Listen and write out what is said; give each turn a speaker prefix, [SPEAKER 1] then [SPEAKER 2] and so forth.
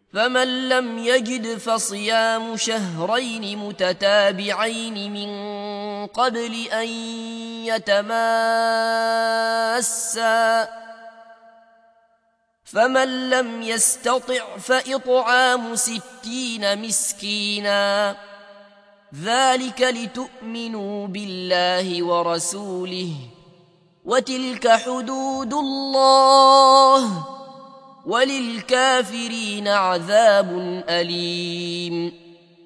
[SPEAKER 1] فمن لم يجد فصيام شهرين متتابعين من قبل أن يتماسا، فمن لم يستطع فإطعام 60 مسكينا، ذلك لتؤمنوا بالله ورسوله، وتلك حدود الله، وللكافرين عذاب أليم.